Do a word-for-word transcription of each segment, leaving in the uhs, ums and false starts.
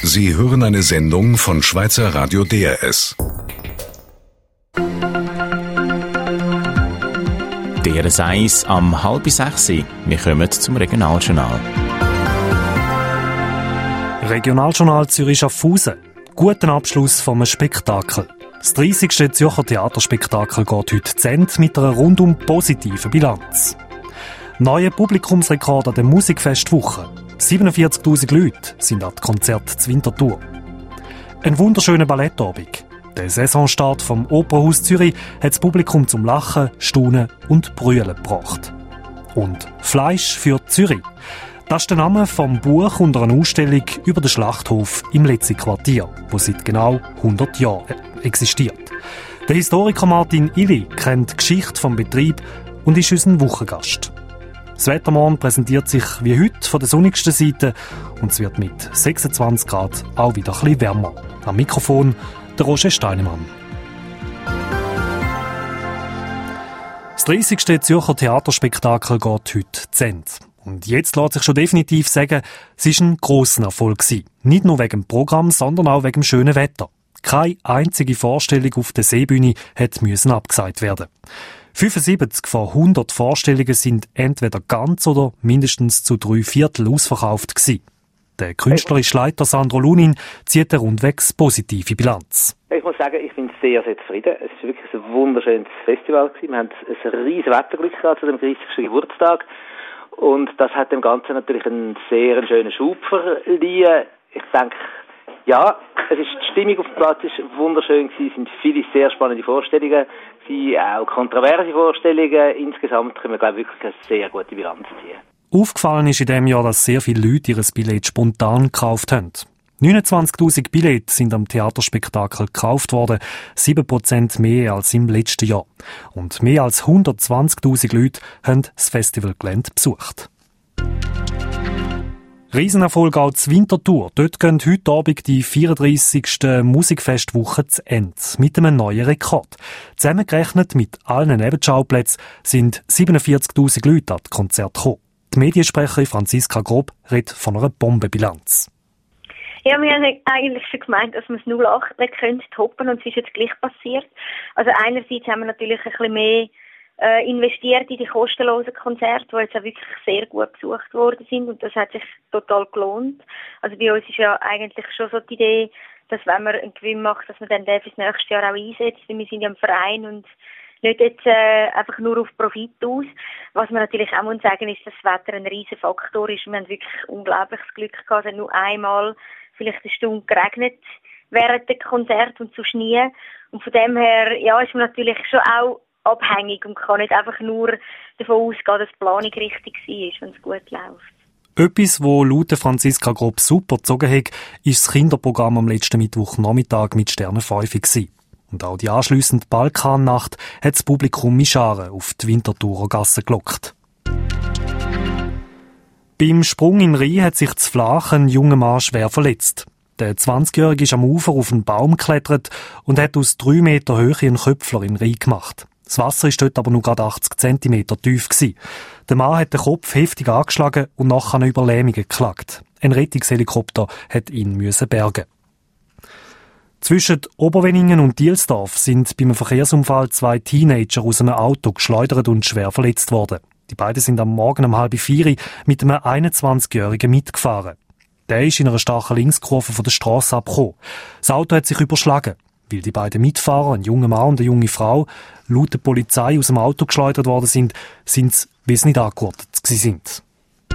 Sie hören eine Sendung von Schweizer Radio D R S. D R S eins am halb sechs. Wir kommen zum Regionaljournal. Regionaljournal Zürich-Schaffhausen. Guten Abschluss vom Spektakel. Das dreissigste Zürcher Theaterspektakel geht heute zu Ende mit einer rundum positiven Bilanz. Neuer Publikumsrekord an der Musikfestwoche. siebenundvierzigtausend Leute sind an Konzert zu Winterthur. Ein wunderschöner Ballettabend. Der Saisonstart vom Opernhaus Zürich hat das Publikum zum Lachen, Staunen und Brüllen gebracht. Und Fleisch für Zürich. Das ist der Name vom Buch und einer Ausstellung über den Schlachthof im letzten Quartier, wo seit genau hundert Jahren existiert. Der Historiker Martin Illi kennt die Geschichte vom Betrieb und ist unser Wochengast. Das Wettermorgen präsentiert sich wie heute von der sonnigsten Seite und es wird mit sechsundzwanzig Grad auch wieder ein bisschen wärmer. Am Mikrofon der Roger Steinemann. Das dreissigste Zürcher Theaterspektakel geht heute zu Ende. Und jetzt lässt sich schon definitiv sagen, es war ein grosser Erfolg gewesen. Nicht nur wegen dem Programm, sondern auch wegen dem schönen Wetter. Keine einzige Vorstellung auf der Seebühne hätte müssen abgesagt werden. fünfundsiebzig von hundert Vorstellungen sind entweder ganz oder mindestens zu drei Viertel ausverkauft gewesen. Der künstlerische Leiter Sandro Lunin zieht eine rundwegs positive Bilanz. Ich muss sagen, ich bin sehr, sehr zufrieden. Es war wirklich ein wunderschönes Festival gewesen. Wir haben ein riesiges Wetterglück gehabt zu dem dreißigsten Geburtstag. Und das hat dem Ganzen natürlich einen sehr schönen Schub verliehen. Ich denke, ja, es ist, die Stimmung auf dem Platz war wunderschön gewesen. Es sind viele sehr spannende Vorstellungen, auch kontroverse Vorstellungen. Insgesamt können wir, glaube ich, wirklich eine sehr gute Bilanz ziehen. Aufgefallen ist in diesem Jahr, dass sehr viele Leute ihr Billett spontan gekauft haben. neunundzwanzigtausend Billette sind am Theaterspektakel gekauft worden, sieben Prozent mehr als im letzten Jahr. Und mehr als hundertzwanzigtausend Leute haben das Festivalgelände besucht. Riesenerfolg auch zu Winterthur. Dort gehen heute Abend die vierunddreissigste Musikfestwoche zu Ende. Mit einem neuen Rekord. Zusammengerechnet mit allen Nebenschauplätzen sind siebenundvierzigtausend Leute an das Konzert gekommen. Die Mediensprecherin Franziska Grob redet von einer Bombenbilanz. Ja, wir haben eigentlich schon gemeint, dass wir es null acht können toppen und es ist jetzt gleich passiert. Also einerseits haben wir natürlich ein bisschen mehr äh, investiert in die kostenlosen Konzerte, die jetzt auch wirklich sehr gut besucht worden sind und das hat sich total gelohnt. Also bei uns ist ja eigentlich schon so die Idee, dass wenn man einen Gewinn macht, dass man dann den fürs nächste Jahr auch einsetzt. Wir sind ja ein Verein und nicht jetzt äh, einfach nur auf Profit aus. Was man natürlich auch muss sagen, ist, dass das Wetter ein riesen Faktor ist. Wir haben wirklich unglaubliches Glück gehabt, es hat nur einmal vielleicht eine Stunde geregnet während des Konzerts und sonst nie. Und von dem her, ja, ist man natürlich schon auch abhängig und kann nicht einfach nur davon ausgehen, dass die Planung richtig war, wenn es gut läuft. Etwas, das laut Franziska Grob super gezogen hat, ist das Kinderprogramm am letzten Mittwochnachmittag mit Sterne fünf gewesen. Und auch die anschliessende Balkannacht hat das Publikum in Scharen auf die Winterthurer Gasse gelockt. Beim Sprung in den Rhein hat sich zu Flach ein junger Mann schwer verletzt. Der zwanzigjährige ist am Ufer auf einen Baum geklettert und hat aus drei Meter Höhe einen Köpfler in den Rhein gemacht. Das Wasser war dort aber nur gerade achtzig Zentimeter tief gewesen. Der Mann hat den Kopf heftig angeschlagen und nachher an Überlähmungen geklagt. Ein Rettungshelikopter hat ihn müssen bergen. Zwischen Oberweningen und Dielsdorf sind bei einem Verkehrsunfall zwei Teenager aus einem Auto geschleudert und schwer verletzt worden. Die beiden sind am Morgen um halb vier mit einem einundzwanzigjährigen mitgefahren. Der ist in einer starken Linkskurve von der Strasse abgekommen. Das Auto hat sich überschlagen, weil die beiden Mitfahrer, ein junger Mann und eine junge Frau, laut der Polizei aus dem Auto geschleudert worden sind, sind sie, wie sie nicht angehortet sind.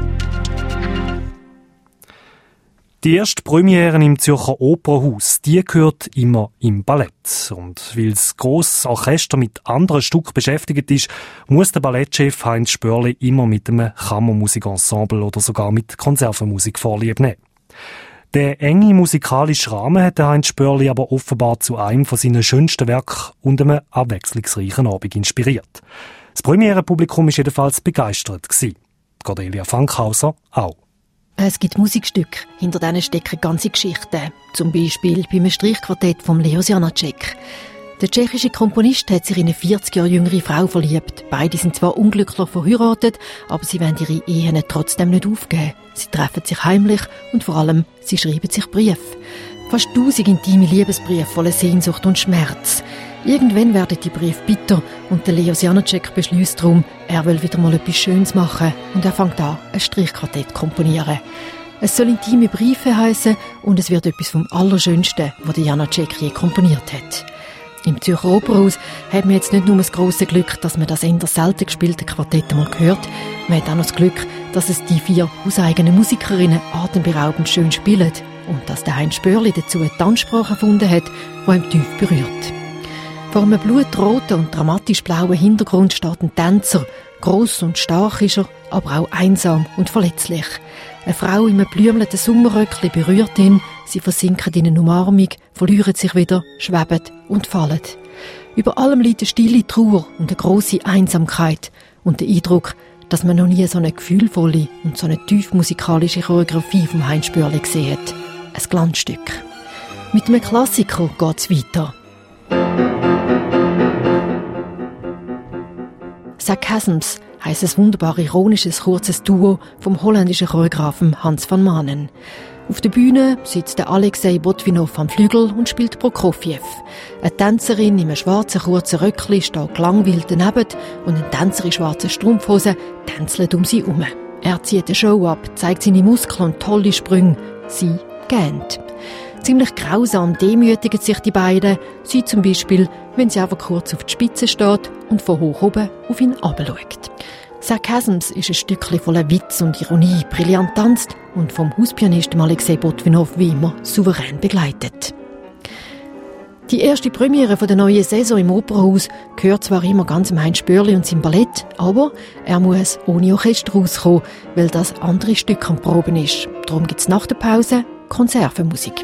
Die erste Premiere im Zürcher Opernhaus, die gehört immer im Ballett. Und weil das grosse Orchester mit anderen Stücken beschäftigt ist, muss der Ballettchef Heinz Spörli immer mit einem Kammermusikensemble oder sogar mit Konservenmusik Vorlieb nehmen. Der enge musikalische Rahmen hat Heinz Spörli aber offenbar zu einem von seinen schönsten Werken und einem abwechslungsreichen Abend inspiriert. Das Premierenpublikum war jedenfalls begeistert gewesen. Cordelia Fankhauser auch. Es gibt Musikstücke, hinter denen stecken ganze Geschichten. Zum Beispiel beim Streichquartett von Leos Janáček. Der tschechische Komponist hat sich in eine vierzig Jahre jüngere Frau verliebt. Beide sind zwar unglücklich verheiratet, aber sie wollen ihre Ehen trotzdem nicht aufgeben. Sie treffen sich heimlich und vor allem, sie schreiben sich Briefe. Fast tausend intime Liebesbriefe voller Sehnsucht und Schmerz. Irgendwann werden die Briefe bitter und der Leos Janáček beschließt darum, er will wieder mal etwas Schönes machen und er fängt an, ein Streichquartett zu komponieren. Es soll intime Briefe heissen und es wird etwas vom Allerschönsten, was der Janáček je komponiert hat. Im Zürcher Opernhaus hat man jetzt nicht nur das grosse Glück, dass man das eher selten gespielte Quartett mal hört, man hat auch noch das Glück, dass es die vier hauseigenen Musikerinnen atemberaubend schön spielen und dass der Heinz Spörli dazu eine Tanzsprache erfunden hat, die ihm tief berührt. Vor einem blutroten und dramatisch blauen Hintergrund steht ein Tänzer. Gross und stark ist er, aber auch einsam und verletzlich. Eine Frau in einem blümelnden Sommerröckchen berührt ihn, sie versinken in eine Umarmung, verlieren sich wieder, schweben und fallen. Über allem liegt eine stille Trauer und eine grosse Einsamkeit und der Eindruck, dass man noch nie so eine gefühlvolle und so eine tief musikalische Choreografie vom Heinz Spörli gesehen hat. Ein Glanzstück. Mit einem Klassiker geht's weiter. Sarcasms heisst ein wunderbar ironisches, kurzes Duo vom holländischen Choreografen Hans van Manen. Auf der Bühne sitzt der Alexei Botvinov am Flügel und spielt Prokofjew. Eine Tänzerin in einem schwarzen kurzen Röckli steht gelangweilt daneben und ein Tänzer in schwarzen Strumpfhosen tänzelt um sie herum. Er zieht eine Show ab, zeigt seine Muskeln und tolle Sprünge. Sie gähnt. Ziemlich grausam demütigen sich die beiden, sie zum Beispiel, wenn sie einfach kurz auf die Spitze steht und von hoch oben auf ihn herabschaut. Sarcasms ist ein Stückchen voller Witz und Ironie, brillant tanzt und vom Hauspianisten Alexei Botvinov wie immer souverän begleitet. Die erste Premiere der neuen Saison im Opernhaus gehört zwar immer ganz dem Heinz Spörli und seinem Ballett, aber er muss ohne Orchester rauskommen, weil das andere Stück am Proben ist. Darum gibt es nach der Pause Konservenmusik.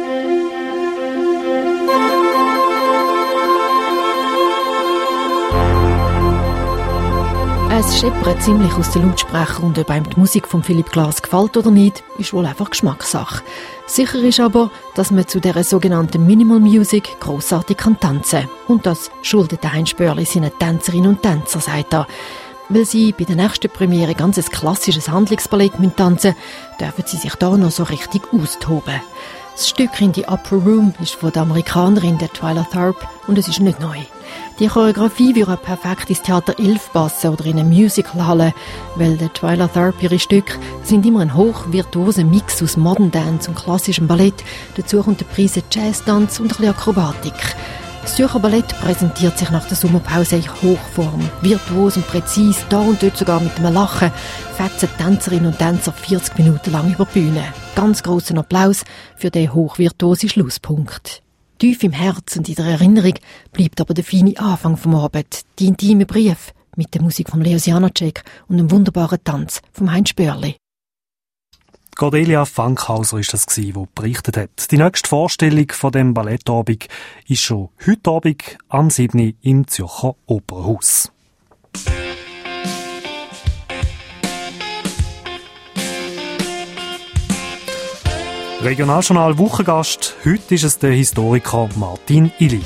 Es scheppert ziemlich aus den Lautsprechern und ob einem die Musik von Philipp Glass gefällt oder nicht, ist wohl einfach Geschmackssache. Sicher ist aber, dass man zu dieser sogenannten Minimal Music grossartig kann tanzen. Und das schuldet der Heinz Spörli seinen Tänzerinnen und Tänzer, sagt er. Weil sie bei der nächsten Premiere ganz ein klassisches Handlungsballett tanzen müssen, dürfen sie sich da noch so richtig austoben. Das Stück in die Upper Room ist von der Amerikanerin der Twyla Tharp und es ist nicht neu. Die Choreografie würde perfekt ins Theater elf passen oder in eine Musicalhalle, weil der Twyla Tharp ihre Stücke sind immer ein hochvirtuoser Mix aus Modern Dance und klassischem Ballett. Dazu kommt der Preis Jazz-Tanz und ein bisschen Akrobatik. Das Zürcher Ballett präsentiert sich nach der Sommerpause in Hochform. Virtuos und präzise, da und dort sogar mit einem Lachen, fetzen Tänzerinnen und Tänzer vierzig Minuten lang über die Bühne. Ganz grossen Applaus für den hochvirtuosen Schlusspunkt. Tief im Herz und in der Erinnerung bleibt aber der feine Anfang vom Abend, die intime Brief mit der Musik von Leos Janáček und dem wunderbaren Tanz vom Heinz Spörli. Cordelia Fankhauser ist das gsi, wo berichtet hat. Die nächste Vorstellung von dem Ballettabend ist schon heute Abend am sieben Uhr im Zürcher Opernhaus. Regionaljournal Wochengast. Heute ist es der Historiker Martin Illi.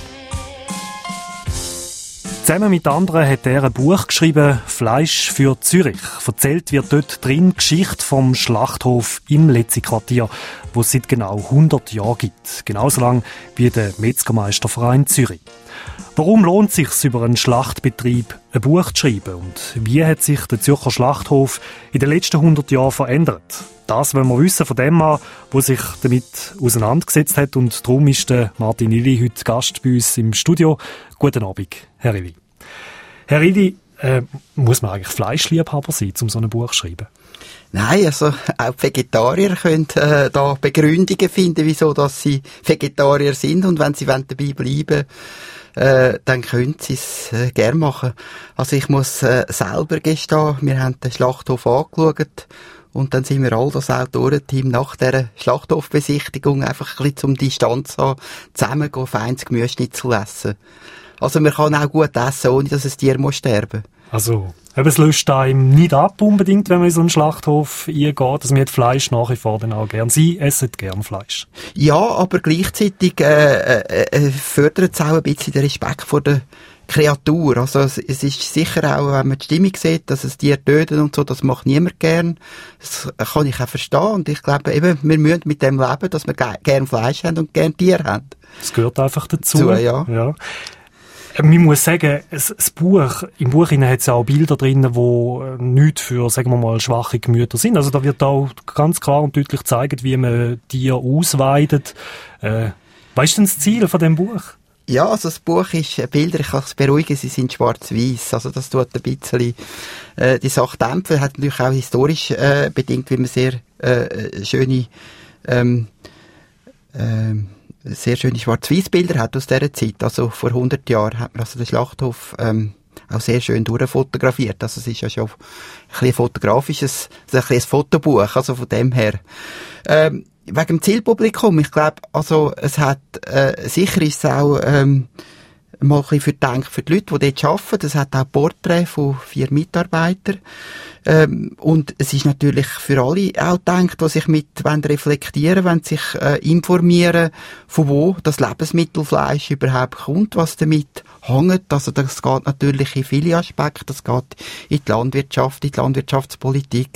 Zusammen mit anderen hat er ein Buch geschrieben, «Fleisch für Zürich». Erzählt wird dort drin die Geschichte vom Schlachthof im Letziquartier, wo es seit genau hundert Jahren gibt. Genauso lang wie der Metzgermeisterverein Zürich. Warum lohnt es sich, über einen Schlachtbetrieb ein Buch zu schreiben? Und wie hat sich der Zürcher Schlachthof in den letzten hundert Jahren verändert? Das wollen wir wissen von dem Mann, der sich damit auseinandergesetzt hat. Und darum ist der Martin Illi heute Gast bei uns im Studio. Guten Abend, Herr Illi. Herr Illi, äh, muss man eigentlich Fleischliebhaber sein, um so ein Buch zu schreiben? Nein, also auch die Vegetarier können äh, da Begründungen finden, wieso dass sie Vegetarier sind. Und wenn sie dabei bleiben äh, dann können sie es äh, gerne machen. Also ich muss äh, selber gestehen, wir haben den Schlachthof angeschaut. Und dann sind wir all das Autorenteam nach dieser Schlachthofbesichtigung einfach ein bisschen zum Distanz haben, zusammen gehen feines Gemüseschnitzel essen. Also man kann auch gut essen, ohne dass ein Tier muss sterben. Also, eben, es löscht einem nicht ab unbedingt, wenn man in so einen Schlachthof eingeht. Also, man hat Fleisch nach wie vor dann auch gern. Sie essen gern Fleisch. Ja, aber gleichzeitig äh, äh, äh, fördert es auch ein bisschen den Respekt vor der Kreatur. Also es, es ist sicher auch, wenn man die Stimmung sieht, dass es Tiere töten und so, das macht niemand gern. Das kann ich auch verstehen. Und ich glaube eben, wir müssen mit dem leben, dass wir ge- gern Fleisch haben und gern Tiere haben. Das gehört einfach dazu. Zu, ja. ja. Man muss sagen, es, das Buch, im Buch hat es ja auch Bilder drin, die nicht für, sagen wir mal, schwache Gemüter sind. Also da wird auch ganz klar und deutlich gezeigt, wie man Tiere ausweidet. Äh, was ist denn das Ziel von dem Buch? Ja, also das Buch ist Bilder, ich kann es beruhigen, sie sind schwarz-weiß. Also das tut ein bisschen äh, die Sache dämpfen. Hat natürlich auch historisch äh, bedingt, wie man sehr äh, schöne ähm, ähm, sehr schöne Schwarz-Weiß-Bilder hat aus dieser Zeit. Also vor hundert Jahren hat man also den Schlachthof ähm, auch sehr schön durchfotografiert. Also es ist ja schon ein bisschen fotografisches, also ein bisschen ein Fotobuch, also von dem her. Ähm, wegen dem Zielpublikum, ich glaube, also es hat, äh, sicher ist es auch ähm, mal ein bisschen für die, für die Leute, die dort arbeiten. Es hat auch Porträts von vier Mitarbeitern. Ähm, und es ist natürlich für alle auch gedacht, die sich mit wollen reflektieren, wenn sich äh, informieren, von wo das Lebensmittelfleisch überhaupt kommt, was damit hängt. Also das geht natürlich in viele Aspekte. Das geht in die Landwirtschaft, in die Landwirtschaftspolitik.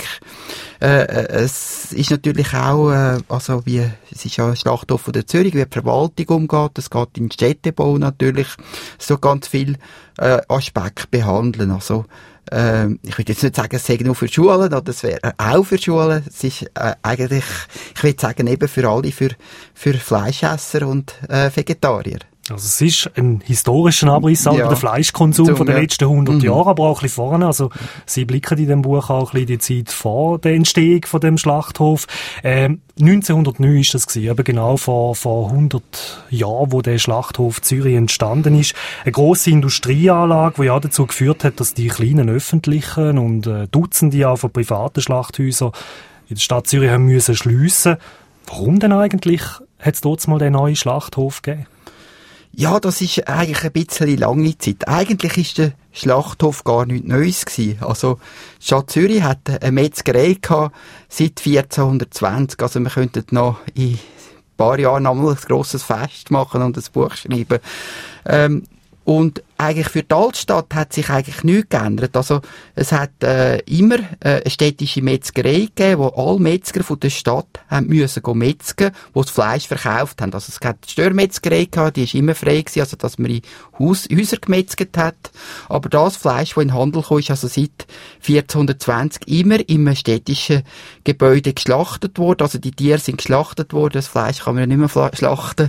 Äh, es ist natürlich auch, äh, also wie, es ist ja ein Schlachthof von der Zürich, wie die Verwaltung umgeht. Es geht in den Städtebau natürlich so ganz viel äh, Aspekte behandeln. Also äh, ich würde jetzt nicht sagen, es sei nur für Schulen, oder es wäre auch für Schulen. Es ist äh, eigentlich, ich würde sagen, eben für alle, für, für Fleischesser und äh, Vegetarier. Also es ist ein historischer Abriss auch ja. über den Fleischkonsum Zum, von den ja. letzten hundert mhm. Jahren, aber auch ein bisschen vorne. Also Sie blicken in dem Buch auch ein bisschen die Zeit vor der Entstehung von dem Schlachthof. Ähm, neunzehnhundertneun ist das gewesen, eben genau vor, vor hundert Jahren, wo der Schlachthof Zürich entstanden ist. Eine grosse Industrieanlage, die ja dazu geführt hat, dass die kleinen öffentlichen und äh, Dutzende auch von privaten Schlachthäusern in der Stadt Zürich haben müssen schliessen. Warum denn eigentlich hat es dort mal den neuen Schlachthof gegeben? Ja, das ist eigentlich ein bisschen lange Zeit. Eigentlich ist der Schlachthof gar nichts Neues gewesen. Also, die Stadt Zürich hat eine Metzgerei gehabt seit vierzehnhundertzwanzig. Also, wir könnten noch in ein paar Jahren nochmal ein grosses Fest machen und ein Buch schreiben. Ähm, und eigentlich für die Altstadt hat sich eigentlich nichts geändert. Also, es hat äh, immer äh, eine städtische Metzgerei gegeben, wo alle Metzger von der Stadt haben müssen go metzgen, wo das Fleisch verkauft haben. Also, es hat die Störmetzgerei gehabt, die ist immer frei gewesen, also, dass man in Haus, Häuser gemetzget hat. Aber das Fleisch, das in den Handel kam, ist also seit vierzehnhundertzwanzig immer im städtischen Gebäude geschlachtet worden. Also, die Tiere sind geschlachtet worden, das Fleisch kann man ja nicht mehr schlachten.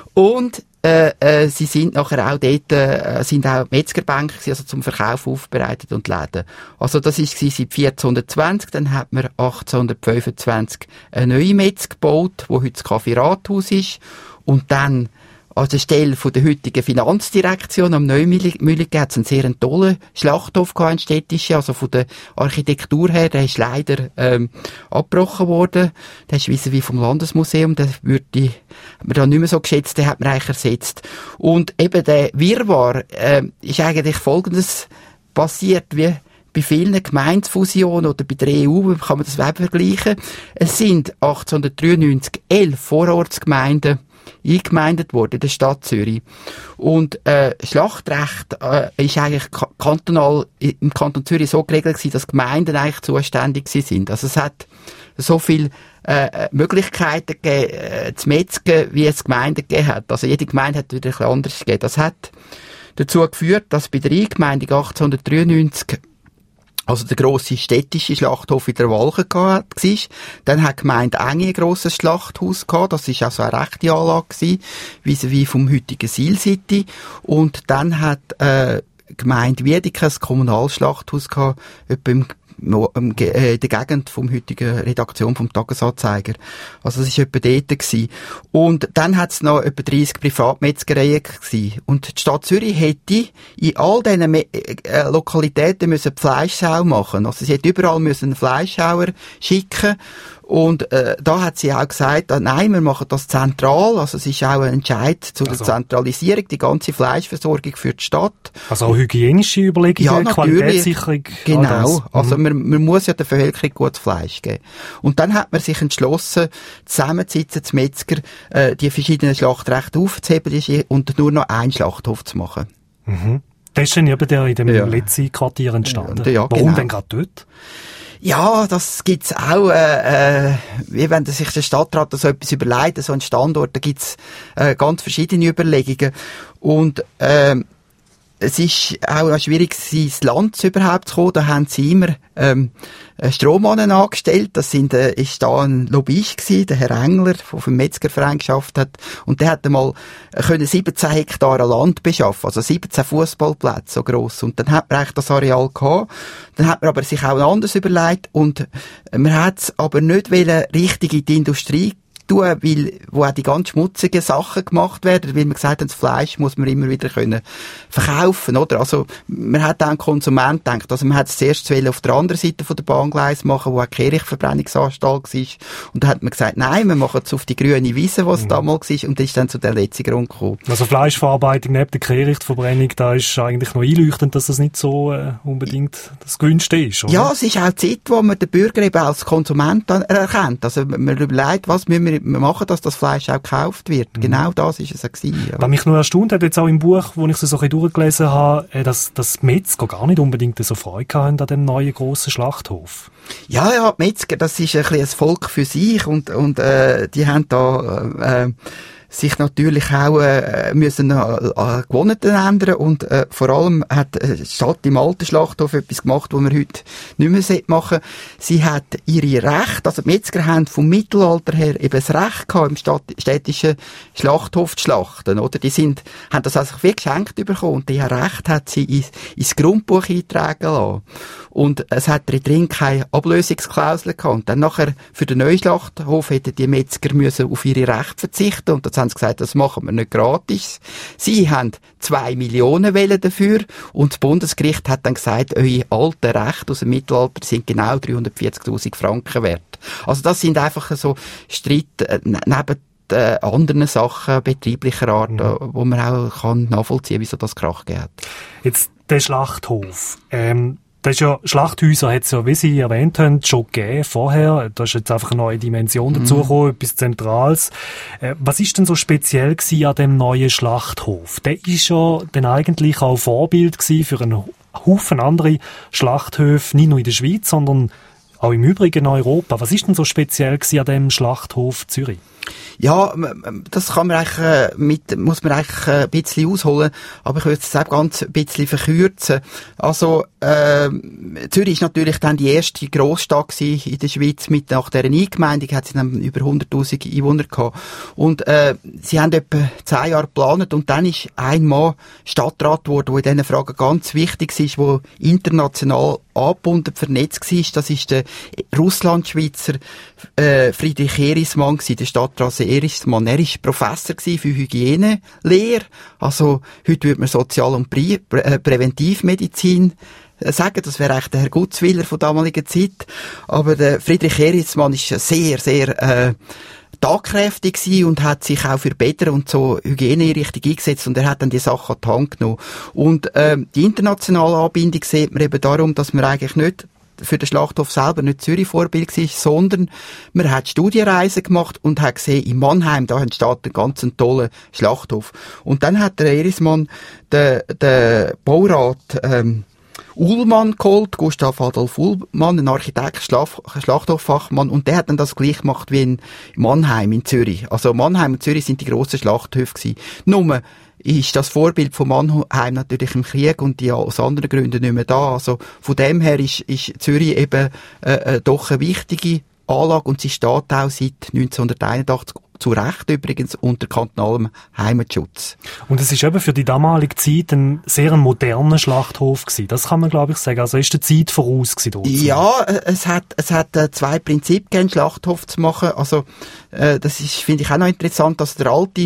Und Äh, äh, sie sind nachher auch dort, äh, sind auch Metzgerbänke gewesen, also zum Verkauf aufbereitet und Läden. Also das ist seit vierzehnhundertzwanzig, dann hat man achtzehnhundertfünfundzwanzig eine neue Metz gebaut, wo heute das Café Rathaus ist, und dann an der Stelle von der heutigen Finanzdirektion am Neumühle hat es einen sehr tollen Schlachthof gehabt, einen städtischen, also von der Architektur her, der ist leider ähm, abgebrochen worden. Der ist wie vom Landesmuseum, der würde, hat man da nicht mehr so geschätzt, den hat man eigentlich ersetzt. Und eben der Wirrwarr äh, ist eigentlich Folgendes passiert, wie bei vielen Gemeindefusionen oder bei der E U, kann man das Web vergleichen. Es sind achtzehnhundertdreiundneunzig elf Vorortsgemeinden eingemeindet worden in der Stadt Zürich. Und äh, Schlachtrecht äh, ist eigentlich kantonal im Kanton Zürich so geregelt gewesen, dass Gemeinden eigentlich zuständig sind. Also es hat so viele äh, Möglichkeiten gegeben, äh, zu metzgen, wie es Gemeinden gegeben hat. Also jede Gemeinde hat wieder ein bisschen anders gegeben. Das hat dazu geführt, dass bei der Eingemeindung achtzehnhundertdreiundneunzig also der grosse städtische Schlachthof in der Walchen war. Dann hat die Gemeinde Enge ein grosses Schlachthaus gehabt. Das war auch so eine rechte Anlage gewesen, wie vom heutigen Seal City. Und dann hat äh, die Gemeinde Wiedeke ein Kommunalschlachthaus gehabt, etwa im in der Gegend vom heutigen Redaktion vom Tagesanzeiger. Also das war etwa dort gewesen. Und dann hat es noch etwa dreissig Privatmetzgereien gewesen. Und die Stadt Zürich hätte in all diesen Me- äh, Lokalitäten müssen die Fleischschau machen. Also sie hätte überall müssen einen Fleischschauer schicken. Und äh, da hat sie auch gesagt, äh, nein, wir machen das zentral, also es ist auch ein Entscheid zu der also. Zentralisierung, die ganze Fleischversorgung für die Stadt. Also auch hygienische Überlegungen, ja, Qualitätssicherung. Genau, also mhm. man, man muss ja der Bevölkerung gutes Fleisch geben. Und dann hat man sich entschlossen, zusammenzusitzen, zu Metzger, äh, die verschiedenen Schlachtrechte aufzuheben und nur noch einen Schlachthof zu machen. Mhm. Das ist dann eben der in dem ja. letzten Quartier entstanden. Ja, Warum genau. denn gerade dort? Ja, das gibt's auch, äh, äh, wie wenn sich der Stadtrat so etwas überlegt, so einen Standort, da gibt's äh, ganz verschiedene Überlegungen. Und, ähm, es ist auch schwierig, ins Land überhaupt zu kommen. Da haben sie immer ähm, Strohmannen angestellt. Das sind, äh, ist da ein Lobbyist gewesen, der Herr Engler, der vom Metzgerverein geschafft hat. Und der hat einmal können siebzehn Hektar Land beschaffen, also siebzehn Fußballplätze so gross. Und dann hat man eigentlich das Areal gehabt. Dann hat man aber sich auch anders überlegt und man hat es aber nicht wollen, richtig in die Industrie tun, weil, wo auch die ganz schmutzigen Sachen gemacht werden, weil man gesagt hat, das Fleisch muss man immer wieder können verkaufen, oder? Also, man hat auch an Konsument gedacht, also man hat es zuerst auf der anderen Seite von der Bahngleis machen, wo auch Kehrichtverbrennungsanstalt war. Und da hat man gesagt, nein, wir machen es auf die grüne Wiese, was es mhm. damals war, und das ist dann zu der letzten Grund gekommen. Also Fleischverarbeitung neben der Kehrichtverbrennung, da ist eigentlich noch einleuchtend, dass das nicht so äh, unbedingt das Günstigste ist, oder? Ja, es ist auch die Zeit, wo man den Bürger eben als Konsument dann erkennt. Also, man überlegt, was müssen wir wir machen, dass das Fleisch auch gekauft wird. Mhm. Genau das ist es auch gewesen, ja. Was mich nur erstaunt hat, jetzt auch im Buch, wo ich es so ein bisschen durchgelesen habe, dass, dass Metzger gar nicht unbedingt so Freude haben an dem neuen grossen Schlachthof. Ja, ja, die Metzger, das ist ein bisschen ein Volk für sich und, und äh, die haben da äh, sich natürlich auch äh, müssen an äh, Gewohnheiten ändern und äh, vor allem hat äh, die Stadt im alten Schlachthof etwas gemacht, was man heute nicht mehr machen sollte. Sie hat ihre Rechte, also die Metzger haben vom Mittelalter her eben das Recht gehabt, im Stadt, städtischen Schlachthof zu schlachten, oder? Die sind, haben das also wie geschenkt bekommen und dieses Recht hat sie ins, ins Grundbuch eintragen lassen. Und es hat drin keine Ablösungsklausel gehabt. Und dann nachher für den neuen Schlachthof hätten die Metzger müssen auf ihre Rechte verzichten und das haben sie gesagt, das machen wir nicht gratis. Sie haben zwei Millionen Wellen dafür und das Bundesgericht hat dann gesagt, eure alten Rechte aus dem Mittelalter sind genau dreihundertvierzigtausend Franken wert. Also das sind einfach so Streit äh, neben äh, anderen Sachen betrieblicher Art, mhm. wo man auch kann nachvollziehen, wieso das Krach gegeben hat. Jetzt der Schlachthof. Ähm Das ist ja, Schlachthäuser hat es ja, wie Sie erwähnt haben, schon gegeben vorher. Da ist jetzt einfach eine neue Dimension dazugekommen, mm. etwas Zentrales. Äh, was ist denn so speziell gewesen an dem neuen Schlachthof? Der ist ja dann eigentlich auch Vorbild gewesen für einen Haufen andere Schlachthöfe, nicht nur in der Schweiz, sondern auch im Übrigen in Europa. Was ist denn so speziell gewesen an dem Schlachthof Zürich? Ja, das kann man eigentlich, äh, mit, muss man eigentlich äh, ein bisschen ausholen, aber ich würde es auch ganz ein bisschen verkürzen. Also, äh, Zürich ist natürlich dann die erste Grossstadt in der Schweiz mit, nach deren Eingemeindung hat sie dann über hunderttausend Einwohner gehabt. Und, äh, sie haben etwa zehn Jahre geplant und dann ist ein Mann Stadtrat geworden, der in diesen Fragen ganz wichtig ist, der international angebunden, vernetzt war. Das ist der Russlandschweizer äh, Friedrich Erismann gewesen, der Stadtrat Erismann. Er war Professor für Hygienelehre. Also heute würde man Sozial- und Prä- Prä- äh, Präventivmedizin sagen, das wäre eigentlich der Herr Gutzwiller von damaliger Zeit. Aber der Friedrich Erismann ist sehr, sehr äh, tatkräftig gewesen und hat sich auch für Bäder und so Hygieneeinrichtungen eingesetzt und er hat dann die Sache an die Hand genommen. Und ähm, die internationale Anbindung sieht man eben darum, dass man eigentlich nicht für den Schlachthof selber nicht Zürich Vorbild war, sondern man hat Studienreisen gemacht und hat gesehen, in Mannheim, da entsteht ein ganz toller Schlachthof. Und dann hat der Erismann den, den Baurat ähm, Uhlmann geholt, Gustav Adolf Uhlmann, ein Architekt, Schlaf, Schlachthofachmann, und der hat dann das gleich gemacht wie in Mannheim in Zürich. Also Mannheim und Zürich sind die grossen Schlachthöfe gewesen. Nur ist das Vorbild von Mannheim natürlich im Krieg und die aus anderen Gründen nicht mehr da. Also von dem her ist, ist Zürich eben äh, äh, doch eine wichtige Anlage und sie steht auch seit neunzehnhunderteinundachtzig zu Recht übrigens unter kantonalem Heimatschutz. Und es ist eben für die damalige Zeit ein sehr moderner Schlachthof gewesen. Das kann man, glaube ich, sagen. Also ist der Zeit voraus gewesen dort? Ja, es hat, es hat äh, zwei Prinzipien, einen Schlachthof zu machen. Also, äh, das ist, finde ich auch noch interessant, dass der alte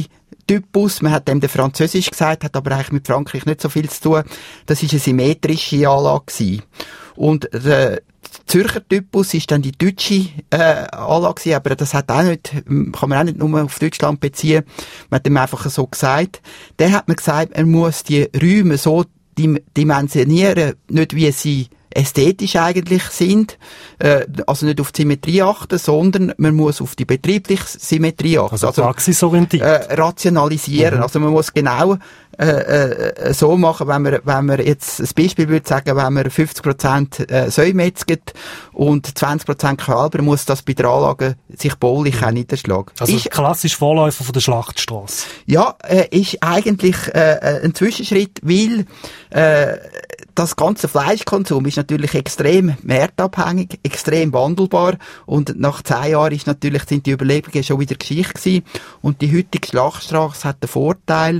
Typus, man hat dem den Französisch gesagt, hat aber eigentlich mit Frankreich nicht so viel zu tun. Das ist eine symmetrische Anlage gewesen. Und der Zürcher Typus ist dann die deutsche äh, Anlage gewesen, aber das hat auch nicht, kann man auch nicht nur auf Deutschland beziehen. Man hat ihm einfach so gesagt. Der hat mir gesagt, er muss die Räume so dim- dimensionieren, nicht wie sie ästhetisch eigentlich sind, äh, also nicht auf die Symmetrie achten, sondern man muss auf die betriebliche Symmetrie achten. Also, also praxisorientiert. Äh, rationalisieren. Mhm. Also man muss genau äh, äh, so machen, wenn man, wenn man jetzt ein Beispiel würde sagen, wenn man fünfzig Prozent äh, Säue metzget und zwanzig Prozent Kälber, muss das bei der Anlage sich baulich mhm. auch niederschlagen. Also ist, klassisch Vorläufer von der Schlachtstrasse. Ja, äh, ist eigentlich äh, ein Zwischenschritt, weil äh, das ganze Fleischkonsum ist natürlich extrem wertabhängig, extrem wandelbar und nach zehn Jahren ist natürlich, sind die Überlegungen schon wieder Geschichte gewesen und die heutige Schlachtstrasse hat den Vorteil,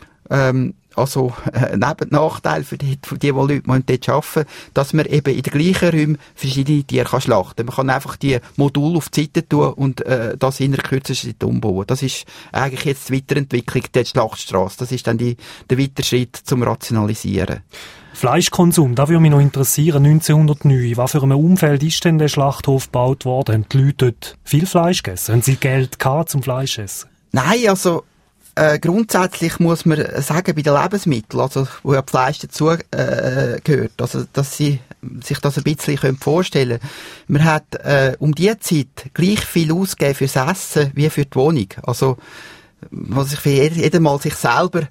ähm, also äh, neben Nachteil für die, für die, die Leute die dort arbeiten, dass man eben in den gleichen Räumen verschiedene Tiere kann schlachten. Man kann einfach die Module auf die Seite tun und äh, das in einer kürzesten Zeit umbauen. Das ist eigentlich jetzt die Weiterentwicklung der Schlachtstrasse. Das ist dann die, der weitere Schritt zum Rationalisieren. Fleischkonsum, da würde mich noch interessieren, neunzehnhundertneun, was für ein Umfeld ist denn der Schlachthof gebaut worden? Haben die Leute dort viel Fleisch gegessen? Haben sie Geld gehabt zum Fleisch essen? Nein, also äh, grundsätzlich muss man sagen, bei den Lebensmitteln, also wo ja Fleisch dazu äh, gehört, also dass sie sich das ein bisschen vorstellen können. Man hat äh, um die Zeit gleich viel ausgegeben fürs Essen wie für die Wohnung. Also was ich für jeden Mal sich selber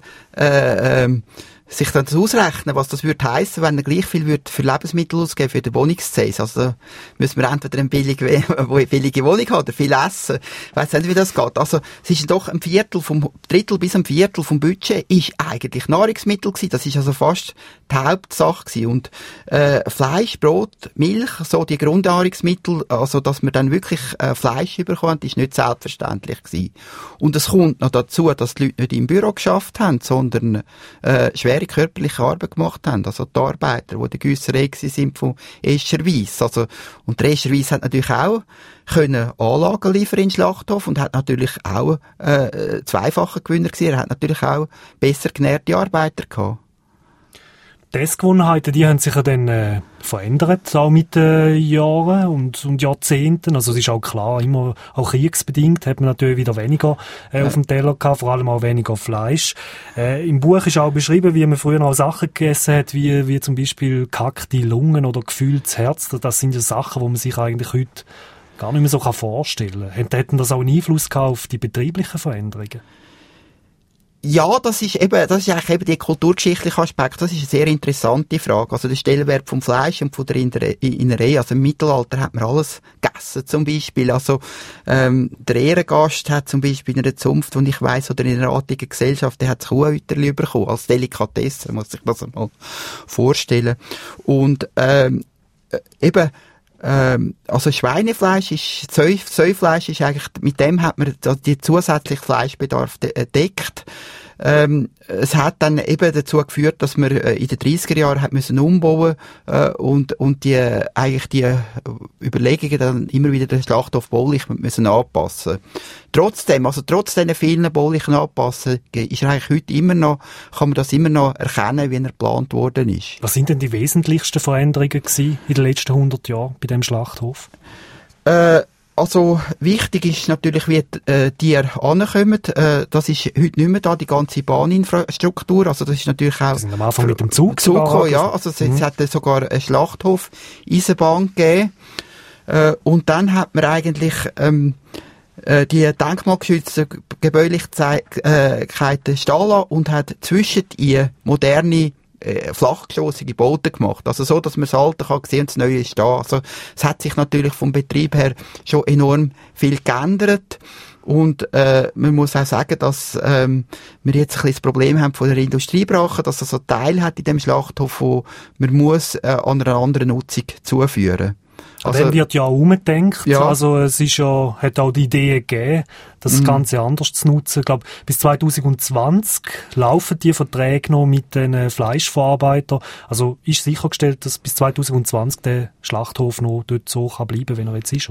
äh, ähm, sich dann das ausrechnen, was das würde heissen, wenn er gleich viel würde für Lebensmittel ausgeben für den Wohnungszins. Also da müssen wir entweder eine billige, eine billige Wohnung haben oder viel essen. Ich weiss nicht, wie das geht. Also es ist doch ein Viertel vom Drittel bis ein Viertel vom Budget ist eigentlich Nahrungsmittel gewesen. Das ist also fast die Hauptsache gewesen. Und äh, Fleisch, Brot, Milch, so die Grundnahrungsmittel, also dass man dann wirklich äh, Fleisch bekommt, ist nicht selbstverständlich gewesen. Und es kommt noch dazu, dass die Leute nicht im Büro geschafft haben, sondern äh, schwere körperliche Arbeit gemacht haben. Also die Arbeiter, die der Güsserei sind von Escherwies. Also, und der Escherwies hat natürlich auch können Anlagen liefern in den Schlachthof und hat natürlich auch äh, zweifacher Gewinner gewesen. Er hat natürlich auch besser genährte Arbeiter gehabt. Die Essgewohnheiten, die haben sich ja dann äh, verändert, auch mit den Jahren und, und Jahrzehnten. Also es ist auch klar, immer auch kriegsbedingt hat man natürlich wieder weniger äh, ja. auf dem Teller gehabt, vor allem auch weniger Fleisch. Äh, Im Buch ist auch beschrieben, wie man früher auch Sachen gegessen hat, wie, wie zum Beispiel gehackte Lungen oder gefühltes Herz. Das sind ja Sachen, die man sich eigentlich heute gar nicht mehr so vorstellen kann. Hätten das auch einen Einfluss gehabt auf die betrieblichen Veränderungen? Ja, das ist eben, das ist eigentlich eben der kulturgeschichtliche Aspekt. Das ist eine sehr interessante Frage. Also der Stellenwert vom Fleisch und von der Innerei. Also im Mittelalter hat man alles gegessen, zum Beispiel. Also, ähm, der Ehrengast hat zum Beispiel in einer Zunft, wo ich weiss, oder in einer artigen Gesellschaft, der hat das Kuhhüterli bekommen. Als Delikatesse, muss ich das mal vorstellen. Und, ähm, eben, Ähm, also Schweinefleisch ist, Säu, Säufleisch ist eigentlich, mit dem hat man die zusätzliche Fleischbedarf deckt. Ähm, es hat dann eben dazu geführt, dass man äh, in den dreissiger Jahren hat müssen umbauen äh, und und die äh, eigentlich die äh, Überlegungen dann immer wieder den Schlachthof baulich müssen anpassen. Trotzdem, also trotz diesen vielen baulichen Anpassungen ist er eigentlich heute immer noch, kann man das immer noch erkennen, wie er geplant worden ist. Was sind denn die wesentlichsten Veränderungen gewesen in den letzten hundert Jahren bei dem Schlachthof? Äh, Also, wichtig ist natürlich, wie die äh, Tiere ankommen. Äh, das ist heute nicht mehr da, die ganze Bahninfrastruktur. Also, das ist natürlich auch... Die sind am Anfang mit dem Zug Zug gekommen, ja. Also, es, mhm. es hat sogar einen Schlachthof, Eisenbahn gegeben. Äh, und dann hat man eigentlich, ähm, äh, die denkmalgeschützten Gebäudlichkeiten stehen lassen und hat zwischen ihr moderne flachgeschossige Bauten gemacht. Also so, dass man das Alte kann sehen und das Neue ist da. Also es hat sich natürlich vom Betrieb her schon enorm viel geändert. Und äh, man muss auch sagen, dass ähm, wir jetzt ein bisschen das Problem haben von der Industriebrache, dass es so Teil hat in dem Schlachthof, wo man muss äh, an einer anderen Nutzung zuführen. Also, dann wird ja auch umgedenkt. Ja. Also es ist ja, hat auch die Idee gegeben, das mhm. Ganze anders zu nutzen. Ich glaube, bis zwanzig zwanzig laufen die Verträge noch mit den Fleischverarbeitern. Also ist sichergestellt, dass bis zwanzig zwanzig der Schlachthof noch dort so kann bleiben, wenn er jetzt ist, oder?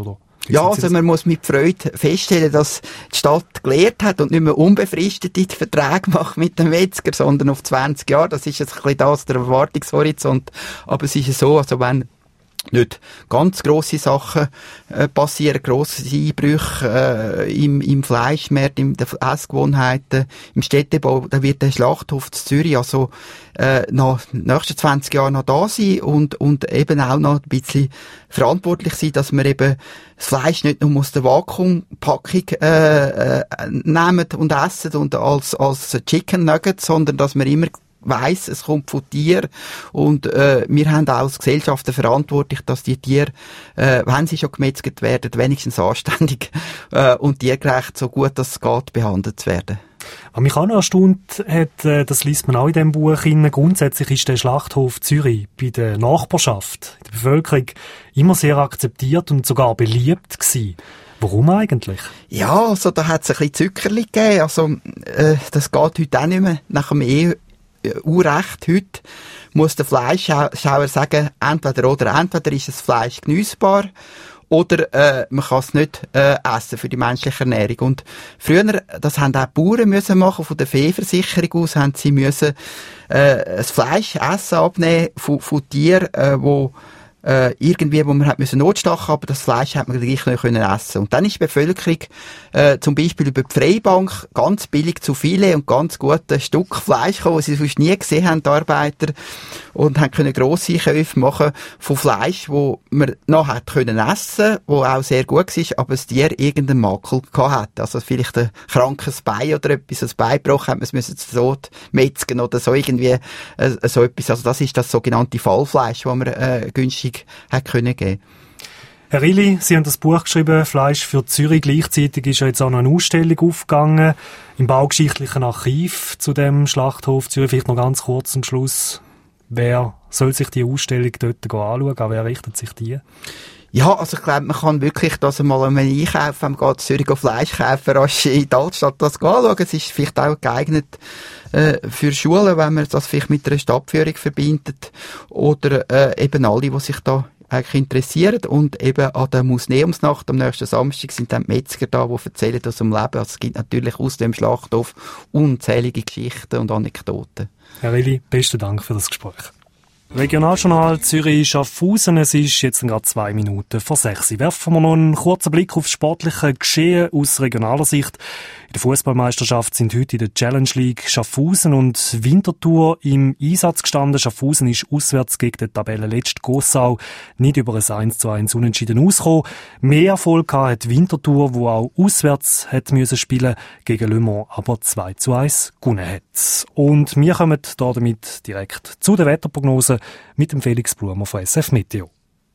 Ja, also man muss mit Freude feststellen, dass die Stadt gelehrt hat und nicht mehr unbefristete Verträge macht mit dem Metzger, sondern auf zwanzig Jahre. Das ist jetzt ein bisschen das, der Erwartungshorizont. Aber es ist so, also wenn nicht ganz grosse Sachen äh, passieren, grosse Einbrüche äh, im, im Fleischmarkt, in den Essgewohnheiten, im Städtebau, dann wird der Schlachthof zu Zürich also äh, nach den nächsten zwanzig Jahren noch da sein und, und eben auch noch ein bisschen verantwortlich sein, dass wir eben das Fleisch nicht nur aus der Vakuumpackung äh, äh, nehmen und essen und als, als Chicken Nuggets, sondern dass wir immer weiss, es kommt von Tieren und äh, wir haben auch als Gesellschaft verantwortlich, dass die Tiere, äh, wenn sie schon gemetzelt werden, wenigstens anständig äh, und tiergerecht, so gut es geht, behandelt werden. Was mich auch noch erstaunt hat, äh, das liest man auch in diesem Buch, grundsätzlich ist der Schlachthof Zürich bei der Nachbarschaft, in der Bevölkerung, immer sehr akzeptiert und sogar beliebt gewesen. Warum eigentlich? Ja, also da hat es ein bisschen Zuckerli gegeben, also äh, das geht heute auch nicht mehr nach dem Ehe Urrecht heute muss der Fleischschauer sagen, entweder oder, entweder ist das Fleisch geniessbar oder äh, man kann es nicht äh, essen für die menschliche Ernährung. Und früher, das haben auch die Bauern müssen machen, von der Viehversicherung aus, haben sie müssen äh, das Fleisch essen abnehmen von, von Tieren, äh, wo äh, irgendwie, wo man hat müssen notstachen, aber das Fleisch hat man gleich nicht können essen. Und dann ist die Bevölkerung äh, zum Beispiel über die Freibank ganz billig zu Filet und ganz gute Stück Fleisch gekommen, was sie sonst nie gesehen haben, die Arbeiter, und haben können grosse Einkäufe machen von Fleisch, wo man noch hat können essen, wo auch sehr gut war, aber das Tier irgendeinen Makel gehabt hat. Also vielleicht ein krankes Bein oder etwas, ein Bein gebrochen hat, man müssen zu Tod metzgen oder so irgendwie, äh, so etwas. Also das ist das sogenannte Fallfleisch, das man äh, günstig hat können geben. Herr Rilli, Sie haben das Buch geschrieben, Fleisch für Zürich. Gleichzeitig ist ja jetzt auch noch eine Ausstellung aufgegangen im Baugeschichtlichen Archiv zu dem Schlachthof Zürich. Vielleicht noch ganz kurz zum Schluss. Wer soll sich die Ausstellung dort anschauen? An wer richtet sich die? Ja, also ich glaube, man kann wirklich das einmal einmal einkaufen, wenn man geht Zürich Fleisch kaufen, rasch in die Altstadt das anschauen. Es ist vielleicht auch geeignet äh, für Schulen, wenn man das vielleicht mit einer Stadtführung verbindet. Oder äh, eben alle, die sich da eigentlich interessieren. Und eben an der Museumsnacht am nächsten Samstag sind dann die Metzger da, die erzählen aus dem Leben. Also es gibt natürlich aus dem Schlachthof unzählige Geschichten und Anekdoten. Herr Rilli, besten Dank für das Gespräch. Regionaljournal Zürich-Schaffhausen, es ist jetzt gerade zwei Minuten vor sechs. Werfen wir noch einen kurzen Blick auf das sportliche Geschehen aus regionaler Sicht. In der Fußballmeisterschaft sind heute in der Challenge League Schaffhausen und Winterthur im Einsatz gestanden. Schaffhausen ist auswärts gegen den Tabellenletzten Gossau nicht über ein eins zu eins Unentschieden ausgekommen. Mehr Erfolg hat Winterthur, wo auch auswärts hat müssen spielen, gegen Le Mans aber zwei zu eins gewonnen hat. Und wir kommen da damit direkt zu der Wetterprognose mit dem Felix Blumer von S F Meteo.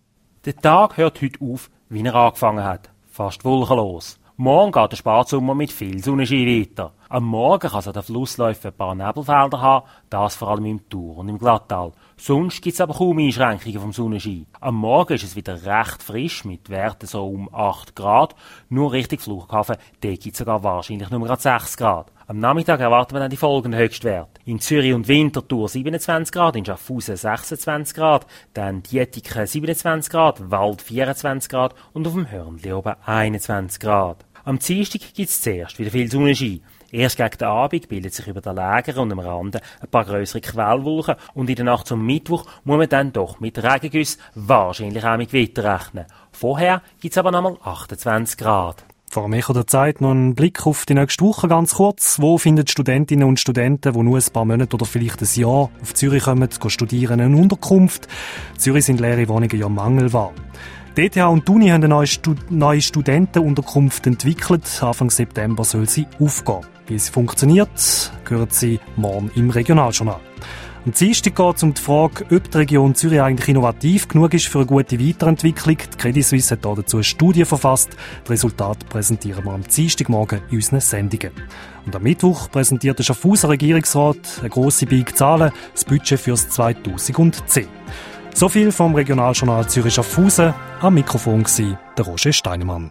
Der Tag hört heute auf, wie er angefangen hat. Fast wolkenlos. Morgen geht der Spätsommer mit viel Sonnenschein weiter. Am Morgen kann es an den Flussläufen ein paar Nebelfelder haben, das vor allem im Thur und im Glattal. Sonst gibt es aber kaum Einschränkungen vom Sonnenschein. Am Morgen ist es wieder recht frisch, mit Werten so um acht Grad. Nur Richtung Flughafen, da gibt es sogar wahrscheinlich nur gerade sechs Grad. Am Nachmittag erwarten wir dann die folgenden Höchstwerte. In Zürich und Winterthur siebenundzwanzig Grad, in Schaffhausen sechsundzwanzig Grad, dann Dietiken siebenundzwanzig Grad, Wald vierundzwanzig Grad und auf dem Hörnli oben einundzwanzig Grad. Am Dienstag gibt es zuerst wieder viel Sonnenschein. Erst gegen den Abend bildet sich über den Lägern und am Rande ein paar grössere Quellwolken und in der Nacht zum Mittwoch muss man dann doch mit Regengüssen, wahrscheinlich auch mit Gewitter rechnen. Vorher gibt es aber nochmal achtundzwanzig Grad. Vor mich oder Zeit noch einen Blick auf die nächste Woche ganz kurz. Wo finden Studentinnen und Studenten, die nur ein paar Monate oder vielleicht ein Jahr auf Zürich kommen, studieren, eine Unterkunft? In Zürich sind leere Wohnungen ja mangelbar. Die E T H und die Uni haben eine neue, Stud- neue Studentenunterkunft entwickelt. Anfang September soll sie aufgehen. Wie sie funktioniert, hören Sie morgen im Regionaljournal. Am Dienstag geht es um die Frage, ob die Region Zürich eigentlich innovativ genug ist für eine gute Weiterentwicklung. Die Credit Suisse hat dazu eine Studie verfasst. Das Resultat präsentieren wir am Dienstagmorgen in unseren Sendungen. Und am Mittwoch präsentiert der Schaffhauser Regierungsrat eine grosse Big Zahlen, das Budget fürs zweitausendzehn. So viel vom Regionaljournal Zürich-Schaffhausen. Am Mikrofon war der Roger Steinemann.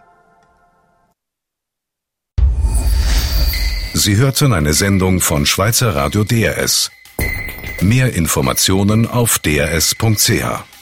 Sie hörten eine Sendung von Schweizer Radio D R S. Mehr Informationen auf d r s punkt c h.